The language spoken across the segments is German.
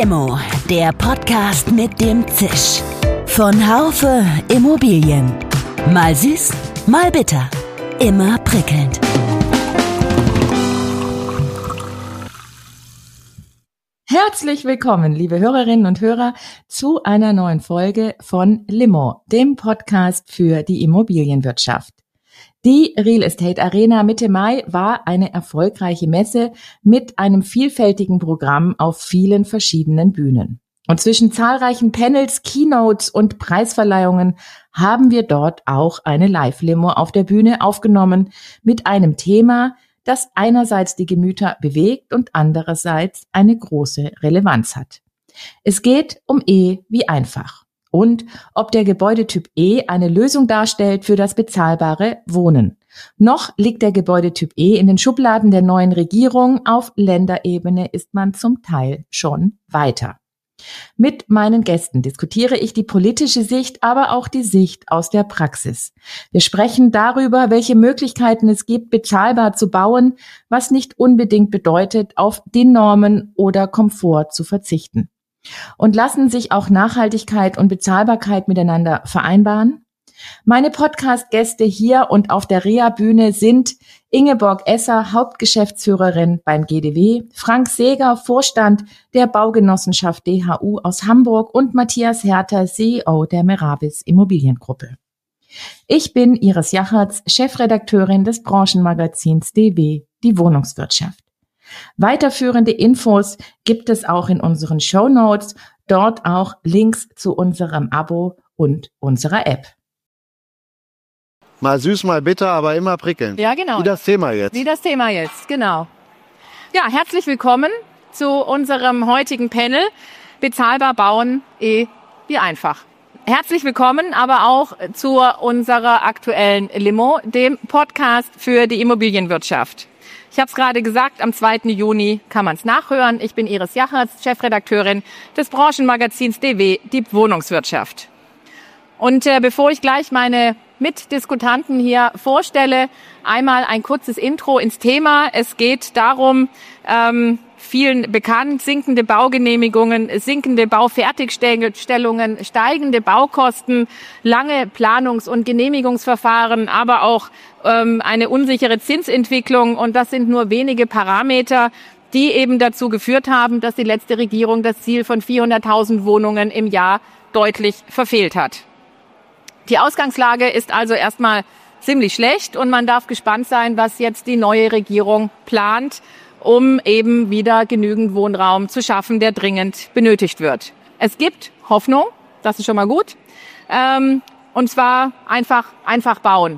Limo, der Podcast mit dem Zisch. Von Haufe Immobilien. Mal süß, mal bitter. Immer prickelnd. Herzlich willkommen, liebe Hörerinnen und Hörer, zu einer neuen Folge von Limo, dem Podcast für die Immobilienwirtschaft. Die Real Estate Arena Mitte Mai war eine erfolgreiche Messe mit einem vielfältigen Programm auf vielen verschiedenen Bühnen. Und zwischen zahlreichen Panels, Keynotes und Preisverleihungen haben wir dort auch eine Live-Limo auf der Bühne aufgenommen mit einem Thema, das einerseits die Gemüter bewegt und andererseits eine große Relevanz hat. Es geht um E wie einfach und ob der Gebäudetyp E eine Lösung darstellt für das bezahlbare Wohnen. Noch liegt der Gebäudetyp E in den Schubladen der neuen Regierung, auf Länderebene ist man zum Teil schon weiter. Mit meinen Gästen diskutiere ich die politische Sicht, aber auch die Sicht aus der Praxis. Wir sprechen darüber, welche Möglichkeiten es gibt, bezahlbar zu bauen, was nicht unbedingt bedeutet, auf DIN-Normen oder Komfort zu verzichten. Und lassen sich auch Nachhaltigkeit und Bezahlbarkeit miteinander vereinbaren? Meine Podcast-Gäste hier und auf der Rea-Bühne sind Ingeborg Esser, Hauptgeschäftsführerin beim GDW, Frank Seeger, Vorstand der Baugenossenschaft DHU aus Hamburg und Matthias Herter, CEO der Meravis Immobiliengruppe. Ich bin Iris Jachertz, Chefredakteurin des Branchenmagazins DW, die Wohnungswirtschaft. Weiterführende Infos gibt es auch in unseren Shownotes, dort auch Links zu unserem Abo und unserer App. Mal süß, mal bitter, aber immer prickelnd. Ja, genau. Wie das Thema jetzt, genau. Ja, herzlich willkommen zu unserem heutigen Panel Bezahlbar bauen, wie einfach. Herzlich willkommen aber auch zu unserer aktuellen Limo, dem Podcast für die Immobilienwirtschaft. Ich habe es gerade gesagt, am 2. Juni kann man es nachhören. Ich bin Iris Jachertz, Chefredakteurin des Branchenmagazins DW, die Wohnungswirtschaft. Und bevor ich gleich meine Mitdiskutanten hier vorstelle, einmal ein kurzes Intro ins Thema. Es geht darum, vielen bekannt, sinkende Baugenehmigungen, sinkende Baufertigstellungen, steigende Baukosten, lange Planungs- und Genehmigungsverfahren, aber auch eine unsichere Zinsentwicklung. Und das sind nur wenige Parameter, die eben dazu geführt haben, dass die letzte Regierung das Ziel von 400.000 Wohnungen im Jahr deutlich verfehlt hat. Die Ausgangslage ist also erstmal ziemlich schlecht und man darf gespannt sein, was jetzt die neue Regierung plant, um eben wieder genügend Wohnraum zu schaffen, der dringend benötigt wird. Es gibt Hoffnung, das ist schon mal gut, und zwar einfach bauen.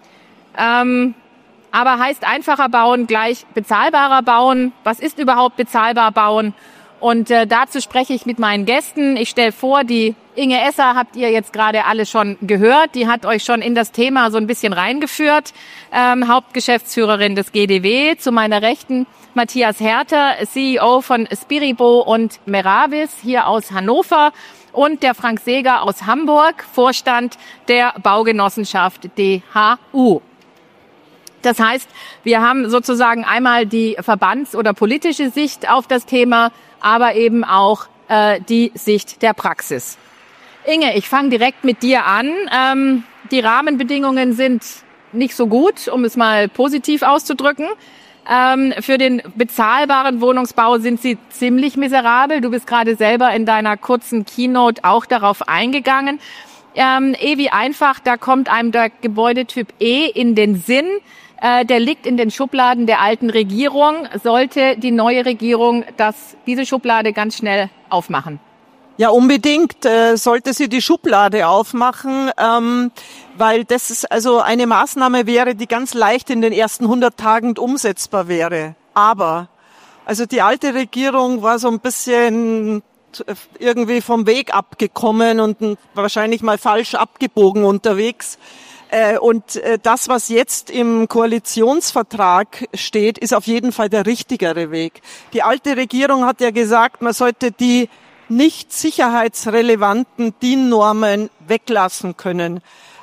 Aber heißt einfacher bauen gleich bezahlbarer bauen? Was ist überhaupt bezahlbar bauen? Und dazu spreche ich mit meinen Gästen. Ich stelle vor, die Inge Esser habt ihr jetzt gerade alle schon gehört. Die hat euch schon in das Thema so ein bisschen reingeführt. Hauptgeschäftsführerin des GDW. Zu meiner Rechten Matthias Herter, CEO von Spiribo und Meravis hier aus Hannover. Und der Frank Seeger aus Hamburg, Vorstand der Baugenossenschaft DHU. Das heißt, wir haben sozusagen einmal die Verbands- oder politische Sicht auf das Thema, aber eben auch die Sicht der Praxis. Inge, ich fange direkt mit dir an. Die Rahmenbedingungen sind nicht so gut, um es mal positiv auszudrücken. Für den bezahlbaren Wohnungsbau sind sie ziemlich miserabel. Du bist gerade selber in deiner kurzen Keynote auch darauf eingegangen. Wie einfach, da kommt einem der Gebäudetyp E in den Sinn. Der liegt in den Schubladen der alten Regierung. Sollte die neue Regierung diese Schublade ganz schnell aufmachen? Ja, unbedingt sollte sie die Schublade aufmachen, weil das ist also eine Maßnahme wäre, die ganz leicht in den ersten 100 Tagen umsetzbar wäre. Aber also die alte Regierung war so ein bisschen irgendwie vom Weg abgekommen und wahrscheinlich mal falsch abgebogen unterwegs. Und das, was jetzt im Koalitionsvertrag steht, ist auf jeden Fall der richtigere Weg. Die alte Regierung hat ja gesagt, man sollte die nicht sicherheitsrelevanten DIN-Normen weglassen können.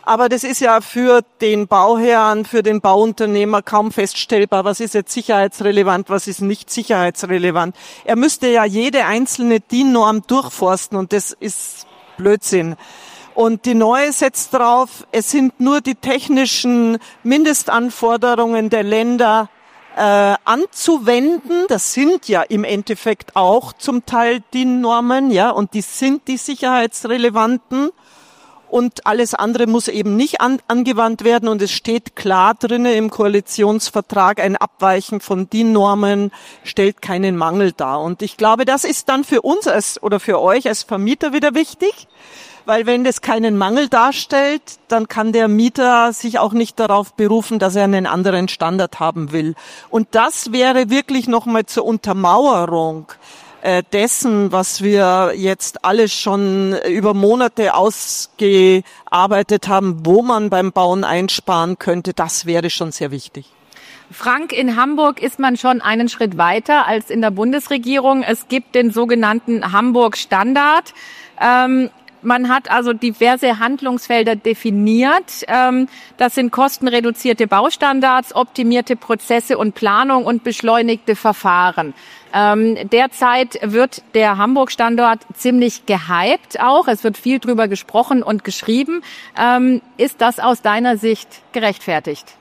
Aber das ist ja für den Bauherrn, für den Bauunternehmer kaum feststellbar, was ist jetzt sicherheitsrelevant, was ist nicht sicherheitsrelevant. Er müsste ja jede einzelne DIN-Norm durchforsten und das ist Blödsinn. Und die neue setzt drauf, es sind nur die technischen Mindestanforderungen der Länder anzuwenden. Das sind ja im Endeffekt auch zum Teil DIN-Normen, ja, und die sind die sicherheitsrelevanten. Und alles andere muss eben nicht angewandt werden. Und es steht klar drinnen im Koalitionsvertrag, ein Abweichen von DIN-Normen stellt keinen Mangel dar. Und ich glaube, das ist dann für uns oder für euch als Vermieter wieder wichtig. Weil wenn das keinen Mangel darstellt, dann kann der Mieter sich auch nicht darauf berufen, dass er einen anderen Standard haben will. Und das wäre wirklich nochmal zur Untermauerung dessen, was wir jetzt alles schon über Monate ausgearbeitet haben, wo man beim Bauen einsparen könnte, das wäre schon sehr wichtig. Frank, in Hamburg ist man schon einen Schritt weiter als in der Bundesregierung. Es gibt den sogenannten Hamburg-Standard. Man hat also diverse Handlungsfelder definiert. Das sind kostenreduzierte Baustandards, optimierte Prozesse und Planung und beschleunigte Verfahren. Derzeit wird der Hamburg-Standard ziemlich gehypt auch. Es wird viel drüber gesprochen und geschrieben. Ist das aus deiner Sicht gerechtfertigt?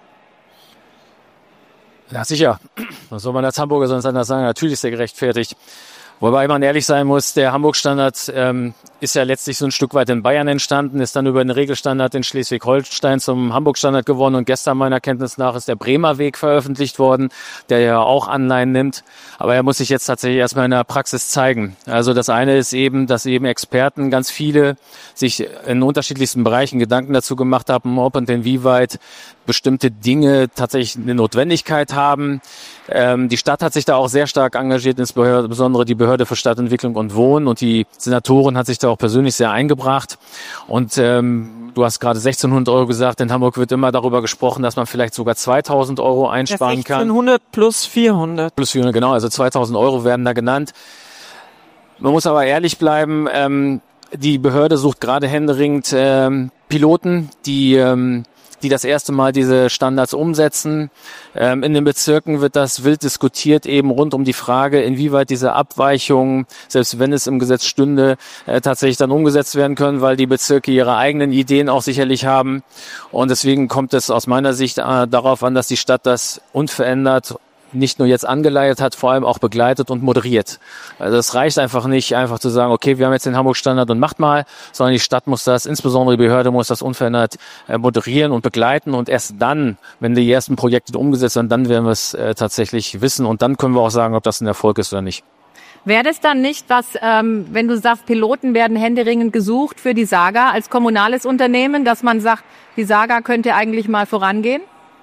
Ja, sicher. Was soll man als Hamburger sonst anders sagen? Natürlich ist er gerechtfertigt. Wobei man ehrlich sein muss, der Hamburg-Standard ist ja letztlich so ein Stück weit in Bayern entstanden, ist dann über den Regelstandard in Schleswig-Holstein zum Hamburg-Standard geworden und gestern meiner Kenntnis nach ist der Bremer Weg veröffentlicht worden, der ja auch Anleihen nimmt. Aber er muss sich jetzt tatsächlich erstmal in der Praxis zeigen. Also das eine ist eben, dass eben Experten, ganz viele, sich in unterschiedlichsten Bereichen Gedanken dazu gemacht haben, ob und inwieweit bestimmte Dinge tatsächlich eine Notwendigkeit haben. Die Stadt hat sich da auch sehr stark engagiert, insbesondere die Behörde für Stadtentwicklung und Wohnen, und die Senatorin hat sich da auch persönlich sehr eingebracht. Und du hast gerade 1.600 Euro gesagt, in Hamburg wird immer darüber gesprochen, dass man vielleicht sogar 2.000 Euro einsparen kann. 1.600 plus 400. Plus 400, genau, also 2.000 Euro werden da genannt. Man muss aber ehrlich bleiben, die Behörde sucht gerade händeringend Piloten, die das erste Mal diese Standards umsetzen. In den Bezirken wird das wild diskutiert, eben rund um die Frage, inwieweit diese Abweichungen, selbst wenn es im Gesetz stünde, tatsächlich dann umgesetzt werden können, weil die Bezirke ihre eigenen Ideen auch sicherlich haben. Und deswegen kommt es aus meiner Sicht darauf an, dass die Stadt das unverändert nicht nur jetzt angeleitet hat, vor allem auch begleitet und moderiert. Also es reicht einfach nicht, einfach zu sagen, okay, wir haben jetzt den Hamburg-Standard und macht mal, sondern die Stadt muss das, insbesondere die Behörde muss das unverändert moderieren und begleiten, und erst dann, wenn die ersten Projekte umgesetzt sind, dann werden wir es tatsächlich wissen, und dann können wir auch sagen, ob das ein Erfolg ist oder nicht. Wäre das dann nicht was, wenn du sagst, Piloten werden händeringend gesucht für die Saga als kommunales Unternehmen, dass man sagt, die Saga könnte eigentlich mal vorangehen?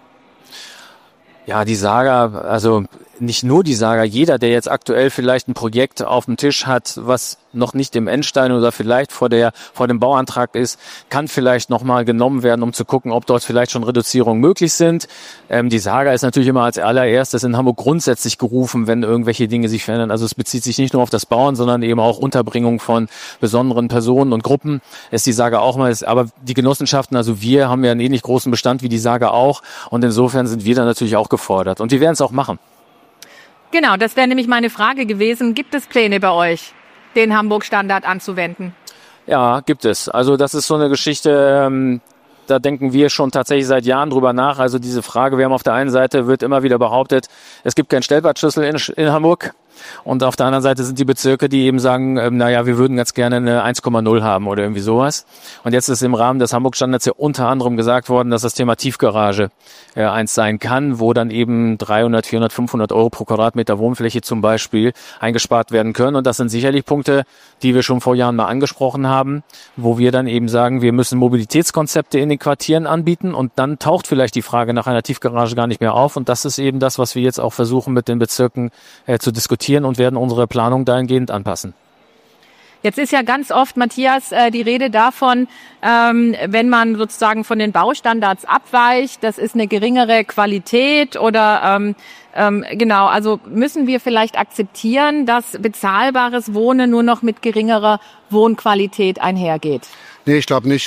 Ja, die Saga, also nicht nur die Saga, jeder, der jetzt aktuell vielleicht ein Projekt auf dem Tisch hat, was noch nicht im Endstein oder vielleicht vor dem Bauantrag ist, kann vielleicht nochmal genommen werden, um zu gucken, ob dort vielleicht schon Reduzierungen möglich sind. Die Saga ist natürlich immer als allererstes in Hamburg grundsätzlich gerufen, wenn irgendwelche Dinge sich verändern. Also es bezieht sich nicht nur auf das Bauen, sondern eben auch Unterbringung von besonderen Personen und Gruppen. Ist die Saga auch mal, aber die Genossenschaften, also wir haben ja einen ähnlich großen Bestand wie die Saga auch, und insofern sind wir da natürlich auch gefordert, und wir werden es auch machen. Genau, das wäre nämlich meine Frage gewesen. Gibt es Pläne bei euch, den Hamburg-Standard anzuwenden? Ja, gibt es. Also das ist so eine Geschichte, da denken wir schon tatsächlich seit Jahren drüber nach. Also diese Frage, wir haben auf der einen Seite, wird immer wieder behauptet, es gibt keinen Stellplatzschlüssel in Hamburg. Und auf der anderen Seite sind die Bezirke, die eben sagen, naja, wir würden ganz gerne eine 1,0 haben oder irgendwie sowas. Und jetzt ist im Rahmen des Hamburg-Standards ja unter anderem gesagt worden, dass das Thema Tiefgarage eins sein kann, wo dann eben 300, 400, 500 Euro pro Quadratmeter Wohnfläche zum Beispiel eingespart werden können. Und das sind sicherlich Punkte, die wir schon vor Jahren mal angesprochen haben, wo wir dann eben sagen, wir müssen Mobilitätskonzepte in den Quartieren anbieten, und dann taucht vielleicht die Frage nach einer Tiefgarage gar nicht mehr auf. Und das ist eben das, was wir jetzt auch versuchen mit den Bezirken zu diskutieren, und werden unsere Planung dahingehend anpassen. Jetzt ist ja ganz oft, Matthias, die Rede davon, wenn man sozusagen von den Baustandards abweicht, das ist eine geringere Qualität oder genau, also müssen wir vielleicht akzeptieren, dass bezahlbares Wohnen nur noch mit geringerer Wohnqualität einhergeht? Nee, ich glaube nicht.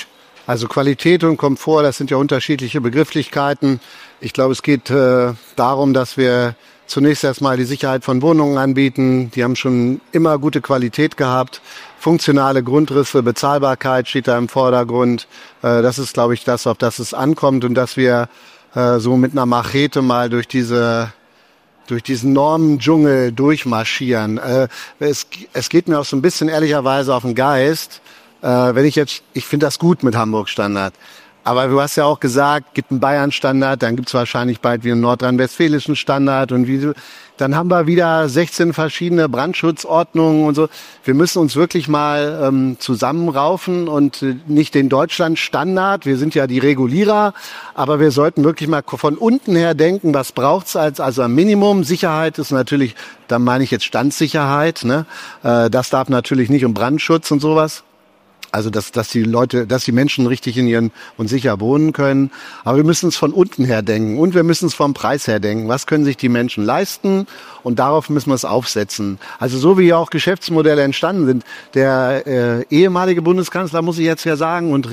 Also Qualität und Komfort, das sind ja unterschiedliche Begrifflichkeiten. Ich glaube, es geht darum, dass wir zunächst erstmal die Sicherheit von Wohnungen anbieten. Die haben schon immer gute Qualität gehabt. Funktionale Grundrisse, Bezahlbarkeit steht da im Vordergrund. Das ist, glaube ich, das, auf das es ankommt und dass wir so mit einer Machete mal durch diesen Normendschungel durchmarschieren. Es geht mir auch so ein bisschen ehrlicherweise auf den Geist. Ich finde das gut mit Hamburg-Standard. Aber du hast ja auch gesagt, gibt einen Bayern-Standard, dann gibt es wahrscheinlich bald wieder einen nordrhein-westfälischen Standard und dann haben wir wieder 16 verschiedene Brandschutzordnungen und so. Wir müssen uns wirklich mal zusammenraufen und nicht den Deutschland-Standard, wir sind ja die Regulierer, aber wir sollten wirklich mal von unten her denken, was braucht's also am Minimum. Sicherheit ist natürlich, da meine ich jetzt Standsicherheit, ne? Das darf natürlich nicht, um Brandschutz und sowas. Also, dass die Menschen richtig in ihren und sicher wohnen können. Aber wir müssen es von unten her denken und wir müssen es vom Preis her denken. Was können sich die Menschen leisten? Und darauf müssen wir es aufsetzen. Also, so wie auch Geschäftsmodelle entstanden sind. Der ehemalige Bundeskanzler, muss ich jetzt ja sagen, und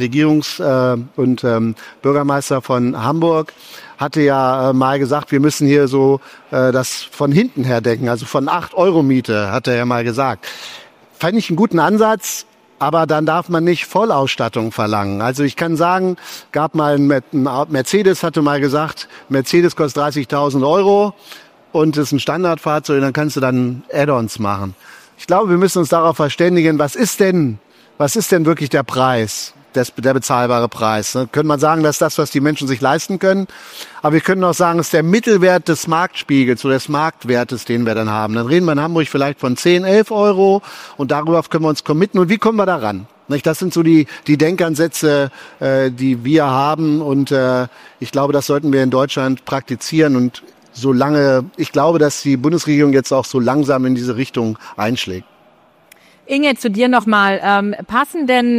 Bürgermeister von Hamburg hatte ja mal gesagt, wir müssen hier so das von hinten her denken. Also von 8 € Miete, hat er ja mal gesagt. Fand ich einen guten Ansatz. Aber dann darf man nicht Vollausstattung verlangen. Also ich kann sagen, gab mal Mercedes hatte mal gesagt, Mercedes kostet 30.000 € und ist ein Standardfahrzeug, dann kannst du dann Add-ons machen. Ich glaube, wir müssen uns darauf verständigen, was ist denn wirklich der Preis, der bezahlbare Preis. Könnte man sagen, das ist das, was die Menschen sich leisten können. Aber wir können auch sagen, es ist der Mittelwert des Marktspiegels oder des Marktwertes, den wir dann haben. Dann reden wir in Hamburg vielleicht von 10, 11 € und darüber können wir uns committen. Und wie kommen wir da ran? Das sind so die Denkansätze, die wir haben. Und ich glaube, das sollten wir in Deutschland praktizieren. Und ich glaube, dass die Bundesregierung jetzt auch so langsam in diese Richtung einschlägt. Inge, zu dir nochmal. Passen denn,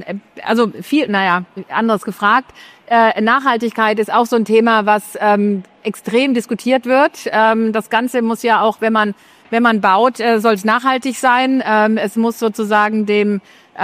anderes gefragt, Nachhaltigkeit ist auch so ein Thema, was extrem diskutiert wird. Das Ganze muss ja auch, wenn man baut, soll es nachhaltig sein. Es muss sozusagen dem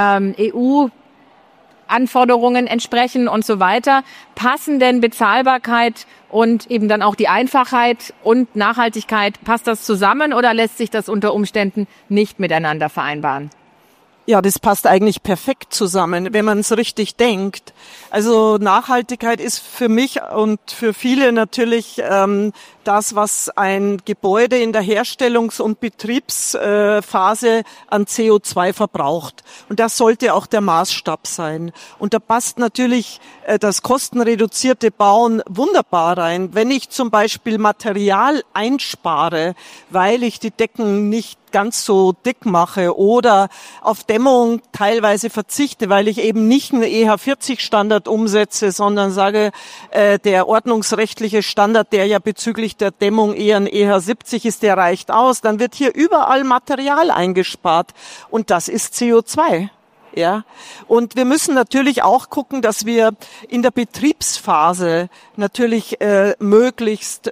EU-Anforderungen entsprechen und so weiter. Passen denn Bezahlbarkeit und eben dann auch die Einfachheit und Nachhaltigkeit, passt das zusammen oder lässt sich das unter Umständen nicht miteinander vereinbaren? Ja, das passt eigentlich perfekt zusammen, wenn man es richtig denkt. Also Nachhaltigkeit ist für mich und für viele natürlich das, was ein Gebäude in der Herstellungs- und Betriebsphase an CO2 verbraucht. Und das sollte auch der Maßstab sein. Und da passt natürlich das kostenreduzierte Bauen wunderbar rein. Wenn ich zum Beispiel Material einspare, weil ich die Decken nicht ganz so dick mache oder auf Dämmung teilweise verzichte, weil ich eben nicht einen EH40-Standard umsetze, sondern sage, der ordnungsrechtliche Standard, der ja bezüglich der Dämmung eher ein EH70 ist, der reicht aus, dann wird hier überall Material eingespart und das ist CO2. Ja, und wir müssen natürlich auch gucken, dass wir in der Betriebsphase natürlich möglichst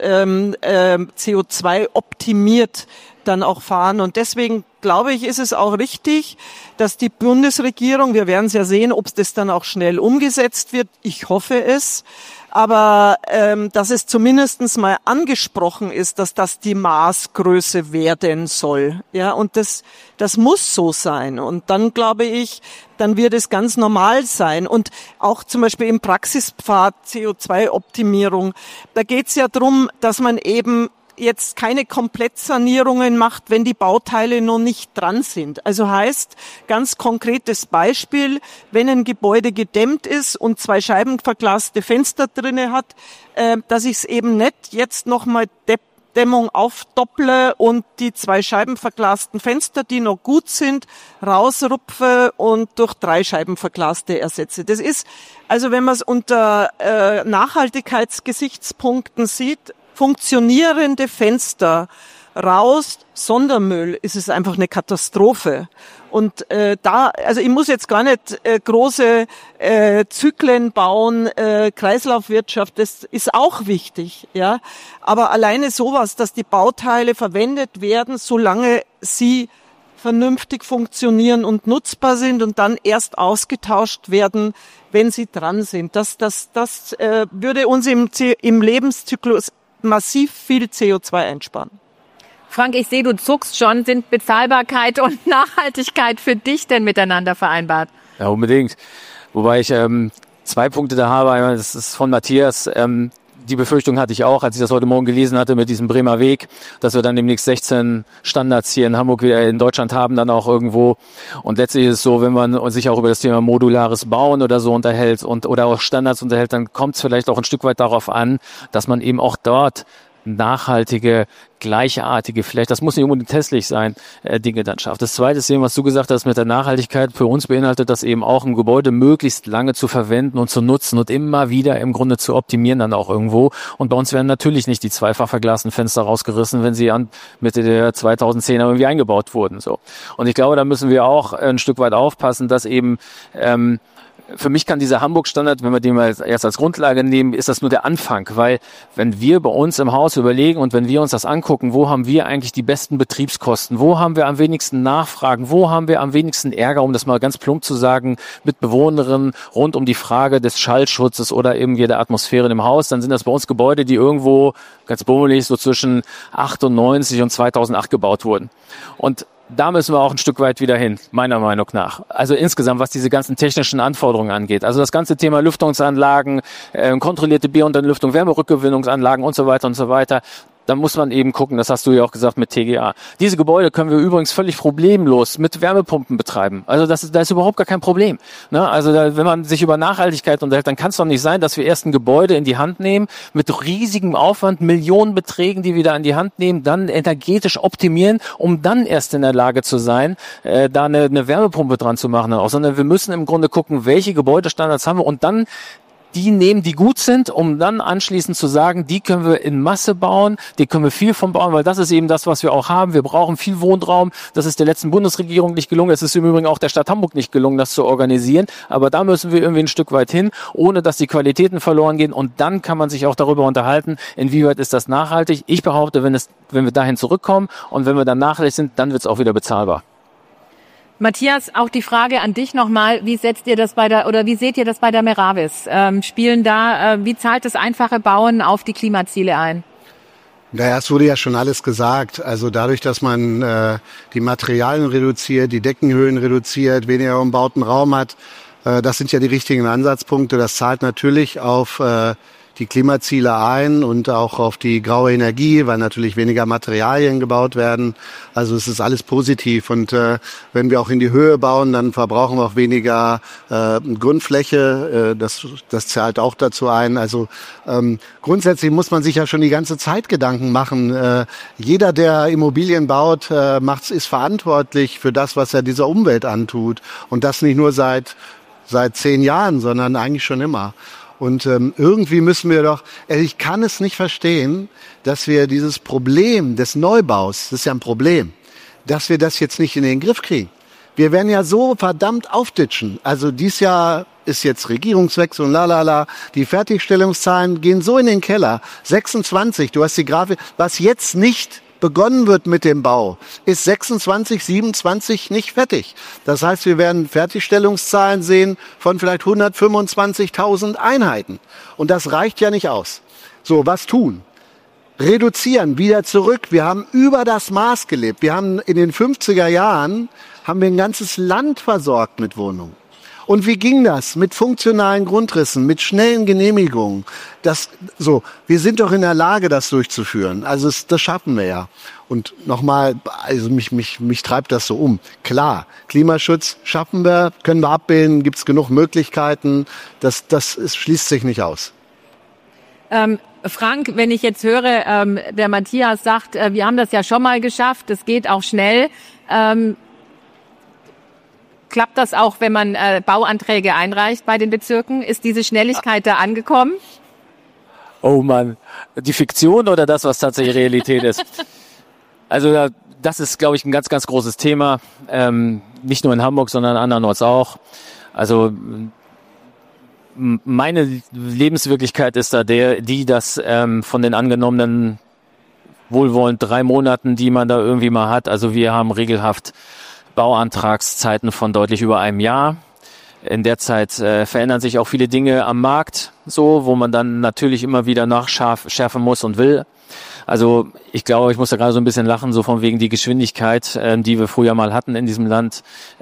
CO2 optimiert dann auch fahren. Und deswegen glaube ich, ist es auch richtig, dass die Bundesregierung, wir werden es ja sehen, ob das dann auch schnell umgesetzt wird. Ich hoffe es. Aber dass es zumindest mal angesprochen ist, dass das die Maßgröße werden soll. Ja, und das muss so sein. Und dann glaube ich, dann wird es ganz normal sein. Und auch zum Beispiel im Praxispfad CO2-Optimierung, da geht es ja darum, dass man eben jetzt keine Komplettsanierungen macht, wenn die Bauteile noch nicht dran sind. Also heißt, ganz konkretes Beispiel, wenn ein Gebäude gedämmt ist und 2 scheibenverglaste Fenster drinne hat, dass ich es eben nicht jetzt nochmal Dämmung aufdopple und die 2 scheibenverglasten Fenster, die noch gut sind, rausrupfe und durch 3 scheibenverglaste ersetze. Das ist, also wenn man es unter Nachhaltigkeitsgesichtspunkten sieht, funktionierende Fenster raus, Sondermüll, ist es einfach eine Katastrophe. Und also ich muss jetzt gar nicht große Zyklen bauen, Kreislaufwirtschaft, das ist auch wichtig, ja. Aber alleine sowas, dass die Bauteile verwendet werden, solange sie vernünftig funktionieren und nutzbar sind und dann erst ausgetauscht werden, wenn sie dran sind. Das würde uns im Lebenszyklus massiv viel CO2 einsparen. Frank, ich sehe, du zuckst schon. Sind Bezahlbarkeit und Nachhaltigkeit für dich denn miteinander vereinbart? Ja, unbedingt. Wobei ich 2 Punkte da habe. Einmal, das ist von Matthias. Die Befürchtung hatte ich auch, als ich das heute Morgen gelesen hatte mit diesem Bremer Weg, dass wir dann demnächst 16 Standards hier in Hamburg, in Deutschland haben, dann auch irgendwo. Und letztlich ist es so, wenn man sich auch über das Thema modulares Bauen oder so unterhält oder auch Standards unterhält, dann kommt es vielleicht auch ein Stück weit darauf an, dass man eben auch dort nachhaltige, gleichartige, vielleicht, das muss nicht unbedingt hässlich sein, Dinge dann schafft. Das Zweite ist eben, was du gesagt hast mit der Nachhaltigkeit. Für uns beinhaltet das eben auch, ein Gebäude möglichst lange zu verwenden und zu nutzen und immer wieder im Grunde zu optimieren dann auch irgendwo. Und bei uns werden natürlich nicht die zweifach verglasten Fenster rausgerissen, wenn sie an Mitte der 2010er irgendwie eingebaut wurden. So. Und ich glaube, da müssen wir auch ein Stück weit aufpassen, dass eben für mich kann dieser Hamburg-Standard, wenn wir den mal erst als Grundlage nehmen, ist das nur der Anfang, weil wenn wir bei uns im Haus überlegen und wenn wir uns das angucken, wo haben wir eigentlich die besten Betriebskosten, wo haben wir am wenigsten Nachfragen, wo haben wir am wenigsten Ärger, um das mal ganz plump zu sagen, mit Bewohnerinnen rund um die Frage des Schallschutzes oder irgendwie der Atmosphäre im Haus, dann sind das bei uns Gebäude, die irgendwo ganz bummelig so zwischen 98 und 2008 gebaut wurden. Und da müssen wir auch ein Stück weit wieder hin, meiner Meinung nach. Also insgesamt, was diese ganzen technischen Anforderungen angeht. Also das ganze Thema Lüftungsanlagen, kontrollierte Bierunterlüftung, Wärmerückgewinnungsanlagen und so weiter und so weiter. Da muss man eben gucken, das hast du ja auch gesagt mit TGA. Diese Gebäude können wir übrigens völlig problemlos mit Wärmepumpen betreiben. Also da ist überhaupt gar kein Problem. Ne? Also wenn man sich über Nachhaltigkeit unterhält, dann kann es doch nicht sein, dass wir erst ein Gebäude in die Hand nehmen, mit riesigem Aufwand, Millionenbeträgen, die wir da in die Hand nehmen, dann energetisch optimieren, um dann erst in der Lage zu sein, da eine Wärmepumpe dran zu machen. Sondern wir müssen im Grunde gucken, welche Gebäudestandards haben wir und dann die nehmen, die gut sind, um dann anschließend zu sagen, die können wir in Masse bauen, die können wir viel von bauen, weil das ist eben das, was wir auch haben. Wir brauchen viel Wohnraum. Das ist der letzten Bundesregierung nicht gelungen. Es ist im Übrigen auch der Stadt Hamburg nicht gelungen, das zu organisieren. Aber da müssen wir irgendwie ein Stück weit hin, ohne dass die Qualitäten verloren gehen. Und dann kann man sich auch darüber unterhalten, inwieweit ist das nachhaltig. Ich behaupte, wenn wir dahin zurückkommen und wenn wir dann nachhaltig sind, dann wird es auch wieder bezahlbar. Matthias, auch die Frage an dich nochmal, wie seht ihr das bei der Meravis? Wie zahlt das einfache Bauen auf die Klimaziele ein? Naja, es wurde ja schon alles gesagt. Also dadurch, dass man die Materialien reduziert, die Deckenhöhen reduziert, weniger umbauten Raum hat, das sind ja die richtigen Ansatzpunkte. Das zahlt natürlich auf die Klimaziele ein und auch auf die graue Energie, weil natürlich weniger Materialien gebaut werden. Also es ist alles positiv. Und wenn wir auch in die Höhe bauen, dann verbrauchen wir auch weniger Grundfläche. Das zahlt auch dazu ein. Also grundsätzlich muss man sich ja schon die ganze Zeit Gedanken machen. Jeder, der Immobilien baut, ist verantwortlich für das, was er dieser Umwelt antut. Und das nicht nur seit 10 Jahren, sondern eigentlich schon immer. Und irgendwie müssen wir doch, ich kann es nicht verstehen, dass wir dieses Problem des Neubaus, das ist ja ein Problem, dass wir das jetzt nicht in den Griff kriegen. Wir werden ja so verdammt aufditschen. Also dieses Jahr ist jetzt Regierungswechsel und die Fertigstellungszahlen gehen so in den Keller. 26, du hast die Grafik, was jetzt nicht begonnen wird mit dem Bau, ist 26, 27 nicht fertig. Das heißt, wir werden Fertigstellungszahlen sehen von vielleicht 125.000 Einheiten. Und das reicht ja nicht aus. So, was tun? Reduzieren, wieder zurück. Wir haben über das Maß gelebt. Wir haben in den 50er Jahren ein ganzes Land versorgt mit Wohnungen. Und wie ging das? Mit funktionalen Grundrissen, mit schnellen Genehmigungen. Wir sind doch in der Lage, das durchzuführen. Also das schaffen wir ja. Und nochmal, also mich treibt das so um. Klar, Klimaschutz schaffen wir, können wir abbilden, gibt es genug Möglichkeiten. Das schließt sich nicht aus. Frank, wenn ich jetzt höre, der Matthias sagt, wir haben das ja schon mal geschafft, es geht auch schnell. Klappt das auch, wenn man Bauanträge einreicht bei den Bezirken? Ist diese Schnelligkeit da angekommen? Oh Mann, die Fiktion oder das, was tatsächlich Realität ist? Also das ist, glaube ich, ein ganz, ganz großes Thema. Nicht nur in Hamburg, sondern andernorts auch. Also meine Lebenswirklichkeit ist da dass von den angenommenen wohlwollend 3 Monaten, die man da irgendwie mal hat, also wir haben regelhaft Bauantragszeiten von deutlich über einem Jahr. In der Zeit verändern sich auch viele Dinge am Markt, so, wo man dann natürlich immer wieder nachschärfen muss und will. Also ich glaube, ich muss da gerade so ein bisschen lachen, so von wegen die Geschwindigkeit, die wir früher mal hatten in diesem Land,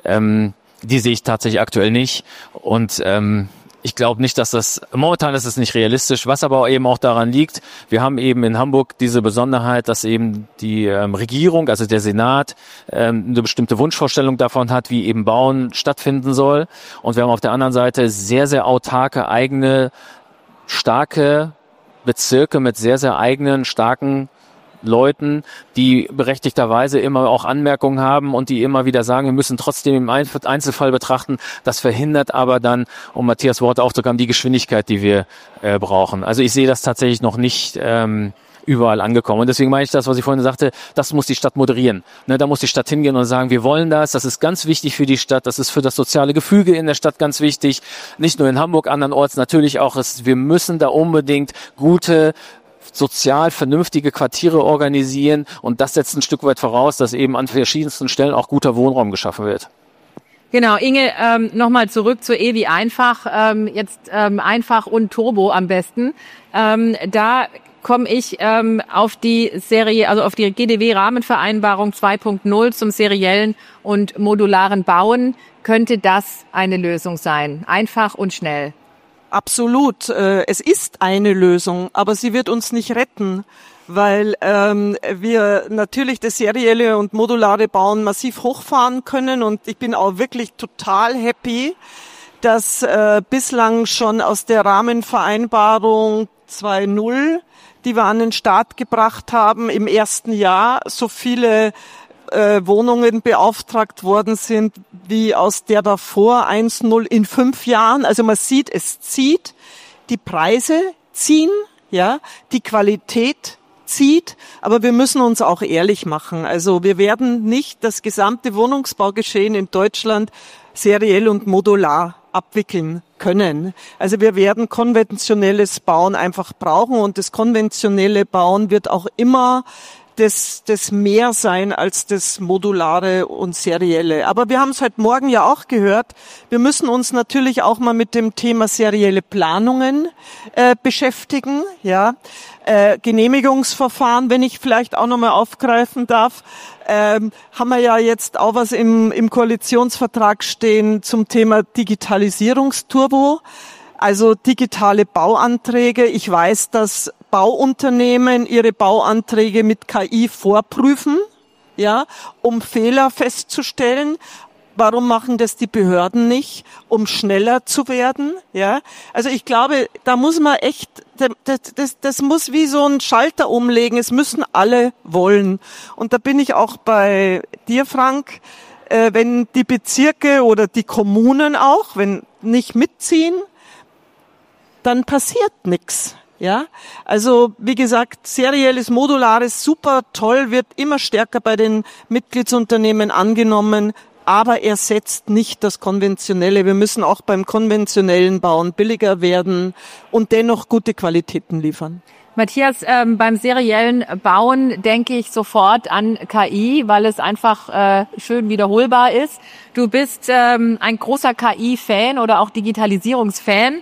die sehe ich tatsächlich aktuell nicht. Und ich glaube nicht, momentan ist es nicht realistisch, was aber eben auch daran liegt, wir haben eben in Hamburg diese Besonderheit, dass eben die Regierung, also der Senat, eine bestimmte Wunschvorstellung davon hat, wie eben Bauen stattfinden soll. Und wir haben auf der anderen Seite sehr, sehr autarke, eigene, starke Bezirke mit sehr, sehr eigenen, starken Leuten, die berechtigterweise immer auch Anmerkungen haben und die immer wieder sagen, wir müssen trotzdem im Einzelfall betrachten. Das verhindert aber dann, um Matthias Worte aufzugreifen, die Geschwindigkeit, die wir brauchen. Also ich sehe das tatsächlich noch nicht überall angekommen. Und deswegen meine ich das, was ich vorhin sagte, das muss die Stadt moderieren. Ne, da muss die Stadt hingehen und sagen, wir wollen das ist ganz wichtig für die Stadt, das ist für das soziale Gefüge in der Stadt ganz wichtig. Nicht nur in Hamburg, andernorts natürlich auch. Wir müssen da unbedingt gute, sozial vernünftige Quartiere organisieren und das setzt ein Stück weit voraus, dass eben an verschiedensten Stellen auch guter Wohnraum geschaffen wird. Genau, Inge, nochmal zurück zu wie einfach, jetzt einfach und Turbo am besten. Da komme ich auf die Serie, also auf die GDW-Rahmenvereinbarung 2.0 zum seriellen und modularen Bauen. Könnte das eine Lösung sein? Einfach und schnell. Absolut. Es ist eine Lösung, aber sie wird uns nicht retten, weil wir natürlich das serielle und modulare Bauen massiv hochfahren können. Und ich bin auch wirklich total happy, dass bislang schon aus der Rahmenvereinbarung 2.0, die wir an den Start gebracht haben, im ersten Jahr so viele Wohnungen beauftragt worden sind, wie aus der davor 1.0 in 5 Jahren. Also man sieht, es zieht, die Preise ziehen, ja, die Qualität zieht, aber wir müssen uns auch ehrlich machen. Also wir werden nicht das gesamte Wohnungsbaugeschehen in Deutschland seriell und modular abwickeln können. Also wir werden konventionelles Bauen einfach brauchen und das konventionelle Bauen wird auch immer das mehr sein als das Modulare und Serielle. Aber wir haben es heute Morgen ja auch gehört, wir müssen uns natürlich auch mal mit dem Thema serielle Planungen beschäftigen. Ja, Genehmigungsverfahren, wenn ich vielleicht auch nochmal aufgreifen darf, haben wir ja jetzt auch was im Koalitionsvertrag stehen zum Thema Digitalisierungsturbo. Also digitale Bauanträge. Ich weiß, dass Bauunternehmen ihre Bauanträge mit KI vorprüfen, ja, um Fehler festzustellen. Warum machen das die Behörden nicht, um schneller zu werden? Ja, also ich glaube, da muss man echt, das muss wie so ein Schalter umlegen. Es müssen alle wollen. Und da bin ich auch bei dir, Frank. Wenn die Bezirke oder die Kommunen auch, wenn nicht mitziehen, dann passiert nichts. Ja, also wie gesagt, serielles, modulares, super toll, wird immer stärker bei den Mitgliedsunternehmen angenommen, aber ersetzt nicht das Konventionelle. Wir müssen auch beim konventionellen Bauen billiger werden und dennoch gute Qualitäten liefern. Matthias, beim seriellen Bauen denke ich sofort an KI, weil es einfach schön wiederholbar ist. Du bist ein großer KI-Fan oder auch Digitalisierungsfan.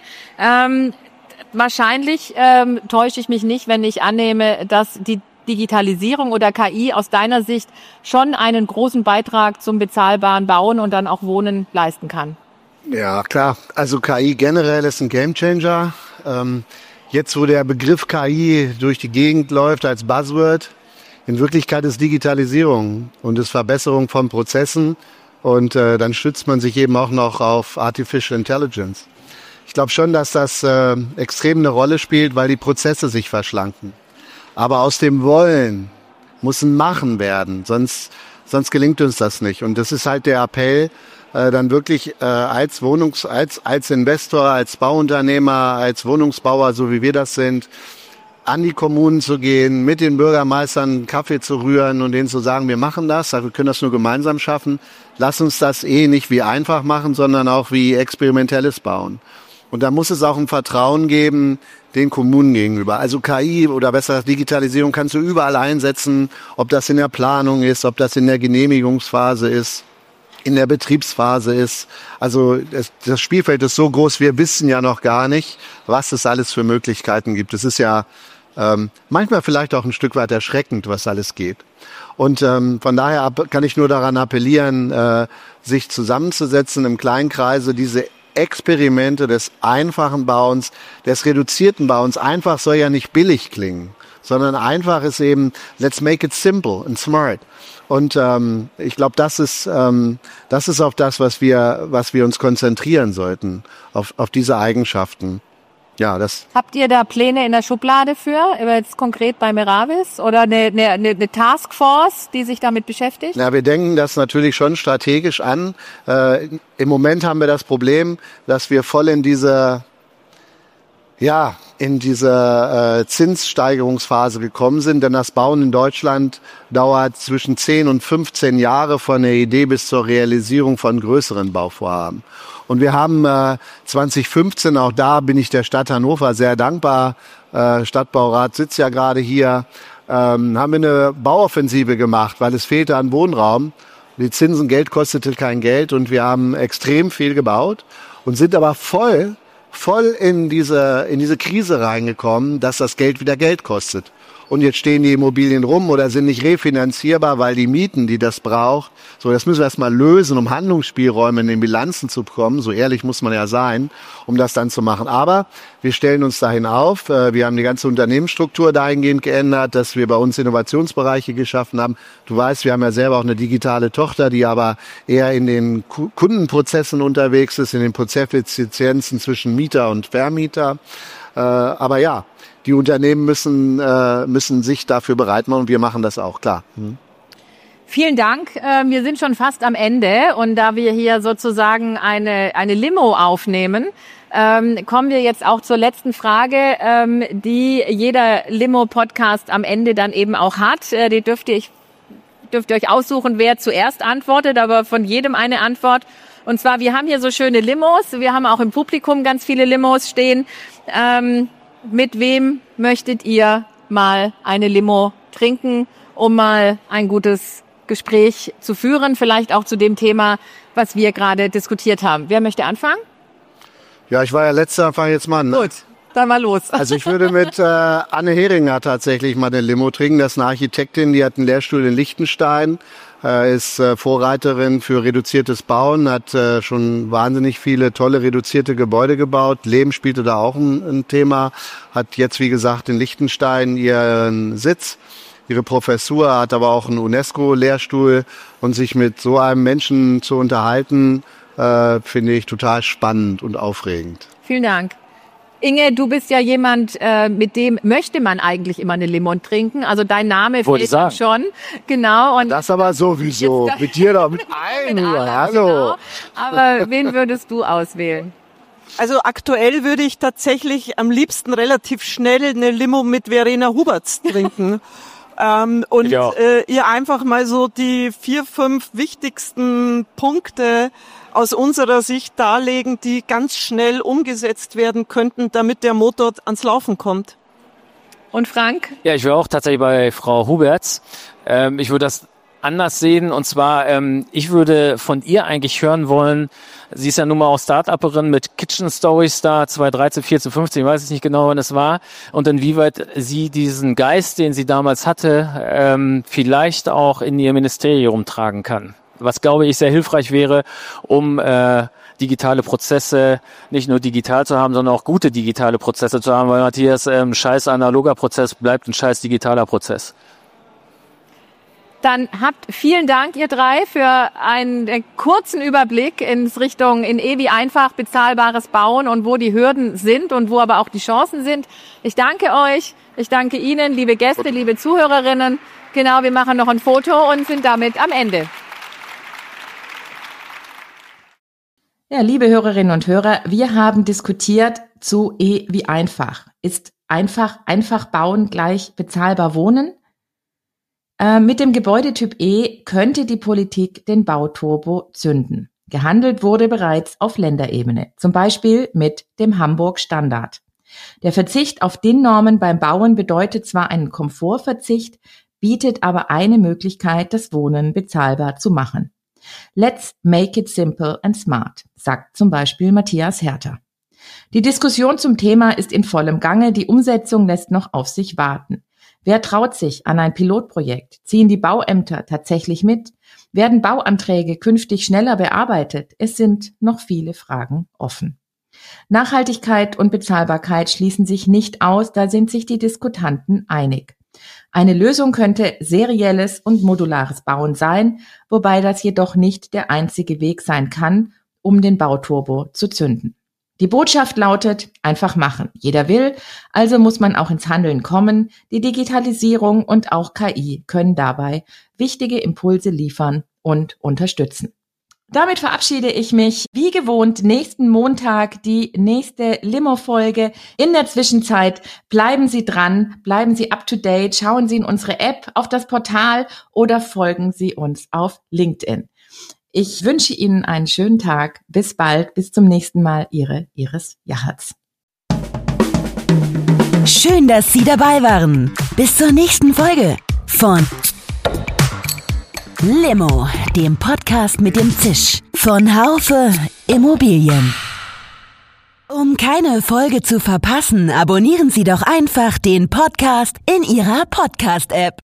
Wahrscheinlich täusche ich mich nicht, wenn ich annehme, dass die Digitalisierung oder KI aus deiner Sicht schon einen großen Beitrag zum bezahlbaren Bauen und dann auch Wohnen leisten kann. Ja, klar. Also KI generell ist ein Gamechanger. Jetzt, wo der Begriff KI durch die Gegend läuft als Buzzword, in Wirklichkeit ist Digitalisierung und ist Verbesserung von Prozessen und dann stützt man sich eben auch noch auf Artificial Intelligence. Ich glaube schon, dass das extrem eine Rolle spielt, weil die Prozesse sich verschlanken. Aber aus dem Wollen muss ein Machen werden, sonst gelingt uns das nicht. Und das ist halt der Appell, dann wirklich als Investor, als Bauunternehmer, als Wohnungsbauer, so wie wir das sind, an die Kommunen zu gehen, mit den Bürgermeistern einen Kaffee zu rühren und denen zu sagen, wir machen das, wir können das nur gemeinsam schaffen. Lass uns das nicht wie einfach machen, sondern auch wie experimentelles bauen. Und da muss es auch ein Vertrauen geben den Kommunen gegenüber. Also KI oder besser Digitalisierung kannst du überall einsetzen, ob das in der Planung ist, ob das in der Genehmigungsphase ist. in der Betriebsphase ist. Also das Spielfeld ist so groß, wir wissen ja noch gar nicht, was es alles für Möglichkeiten gibt. Es ist ja manchmal vielleicht auch ein Stück weit erschreckend, was alles geht. Und von daher kann ich nur daran appellieren, sich zusammenzusetzen im Kleinkreise, diese Experimente des einfachen Bauens, des reduzierten Bauens. Einfach soll ja nicht billig klingen, sondern einfach ist eben, let's make it simple and smart. Und ich glaube, das ist auf das, was wir uns konzentrieren sollten, auf diese Eigenschaften. Ja, Habt ihr da Pläne in der Schublade für, jetzt konkret bei Meravis, oder eine Taskforce, die sich damit beschäftigt? Ja, wir denken das natürlich schon strategisch an. Im Moment haben wir das Problem, dass wir voll in dieser Zinssteigerungsphase gekommen sind, denn das Bauen in Deutschland dauert zwischen 10 und 15 Jahre von der Idee bis zur Realisierung von größeren Bauvorhaben. Und wir haben 2015, auch da bin ich der Stadt Hannover sehr dankbar, Stadtbaurat sitzt ja gerade hier, haben wir eine Bauoffensive gemacht, weil es fehlte an Wohnraum. Die Zinsen, Geld kostete kein Geld und wir haben extrem viel gebaut und sind aber voll in diese Krise reingekommen, dass das Geld wieder Geld kostet. Und jetzt stehen die Immobilien rum oder sind nicht refinanzierbar, weil die Mieten, die das braucht, so, das müssen wir erstmal lösen, um Handlungsspielräume in den Bilanzen zu bekommen. So ehrlich muss man ja sein, um das dann zu machen. Aber wir stellen uns dahin auf. Wir haben die ganze Unternehmensstruktur dahingehend geändert, dass wir bei uns Innovationsbereiche geschaffen haben. Du weißt, wir haben ja selber auch eine digitale Tochter, die aber eher in den Kundenprozessen unterwegs ist, in den Prozesseffizienzen zwischen Mieter und Vermieter. Aber ja, die Unternehmen müssen sich dafür bereit machen und wir machen das auch, klar. Vielen Dank. Wir sind schon fast am Ende und da wir hier sozusagen eine Limo aufnehmen, kommen wir jetzt auch zur letzten Frage, die jeder Limo-Podcast am Ende dann eben auch hat. Die dürft ihr euch aussuchen, wer zuerst antwortet, aber von jedem eine Antwort. Und zwar, wir haben hier so schöne Limos, wir haben auch im Publikum ganz viele Limos stehen. Mit wem möchtet ihr mal eine Limo trinken, um mal ein gutes Gespräch zu führen, vielleicht auch zu dem Thema, was wir gerade diskutiert haben. Wer möchte anfangen? Ja, ich war ja letzter, fange jetzt mal an. Gut, dann mal los. Also ich würde mit Anne Heringer tatsächlich mal eine Limo trinken. Das ist eine Architektin, die hat einen Lehrstuhl in Liechtenstein, ist Vorreiterin für reduziertes Bauen, hat schon wahnsinnig viele tolle reduzierte Gebäude gebaut. Leben spielte da auch ein Thema, hat jetzt, wie gesagt, in Liechtenstein ihren Sitz, ihre Professur, hat aber auch einen UNESCO-Lehrstuhl und sich mit so einem Menschen zu unterhalten, finde ich total spannend und aufregend. Vielen Dank. Inge, du bist ja jemand, mit dem möchte man eigentlich immer eine Limon trinken. Also dein Name fällt schon. Genau. Und das aber sowieso. Mit dir doch, mit einem. Hallo. Genau. Aber wen würdest du auswählen? Also aktuell würde ich tatsächlich am liebsten relativ schnell eine Limo mit Verena Huberts trinken. Und ihr einfach mal so die 4, 5 wichtigsten Punkte aus unserer Sicht darlegen, die ganz schnell umgesetzt werden könnten, damit der Motor ans Laufen kommt. Und Frank? Ja, ich wäre auch tatsächlich bei Frau Huberts. Ich würde das anders sehen, und zwar, ich würde von ihr eigentlich hören wollen, sie ist ja nun mal auch Start-Upperin mit Kitchen Stories da, 2013, 14, 15, ich weiß es nicht genau, wann es war, und inwieweit sie diesen Geist, den sie damals hatte, vielleicht auch in ihr Ministerium tragen kann. Was, glaube ich, sehr hilfreich wäre, um digitale Prozesse nicht nur digital zu haben, sondern auch gute digitale Prozesse zu haben, weil Matthias, scheiß analoger Prozess bleibt ein scheiß digitaler Prozess. Dann vielen Dank, ihr drei, für einen kurzen Überblick in wie einfach bezahlbares Bauen und wo die Hürden sind und wo aber auch die Chancen sind. Ich danke euch, ich danke Ihnen, liebe Gäste, liebe Zuhörerinnen. Genau, wir machen noch ein Foto und sind damit am Ende. Ja, liebe Hörerinnen und Hörer, wir haben diskutiert zu wie einfach. Ist einfach bauen gleich bezahlbar wohnen? Mit dem Gebäudetyp E könnte die Politik den Bauturbo zünden. Gehandelt wurde bereits auf Länderebene, zum Beispiel mit dem Hamburg-Standard. Der Verzicht auf DIN-Normen beim Bauen bedeutet zwar einen Komfortverzicht, bietet aber eine Möglichkeit, das Wohnen bezahlbar zu machen. Let's make it simple and smart, sagt zum Beispiel Matthias Herter. Die Diskussion zum Thema ist in vollem Gange, die Umsetzung lässt noch auf sich warten. Wer traut sich an ein Pilotprojekt? Ziehen die Bauämter tatsächlich mit? Werden Bauanträge künftig schneller bearbeitet? Es sind noch viele Fragen offen. Nachhaltigkeit und Bezahlbarkeit schließen sich nicht aus, da sind sich die Diskutanten einig. Eine Lösung könnte serielles und modulares Bauen sein, wobei das jedoch nicht der einzige Weg sein kann, um den Bauturbo zu zünden. Die Botschaft lautet, einfach machen. Jeder will, also muss man auch ins Handeln kommen. Die Digitalisierung und auch KI können dabei wichtige Impulse liefern und unterstützen. Damit verabschiede ich mich, wie gewohnt, nächsten Montag die nächste Limo-Folge. In der Zwischenzeit bleiben Sie dran, bleiben Sie up to date, schauen Sie in unsere App, auf das Portal oder folgen Sie uns auf LinkedIn. Ich wünsche Ihnen einen schönen Tag. Bis bald, bis zum nächsten Mal. Ihre Iris Jachertz. Schön, dass Sie dabei waren. Bis zur nächsten Folge von Limo, dem Podcast mit dem Zisch von Haufe Immobilien. Um keine Folge zu verpassen, abonnieren Sie doch einfach den Podcast in Ihrer Podcast-App.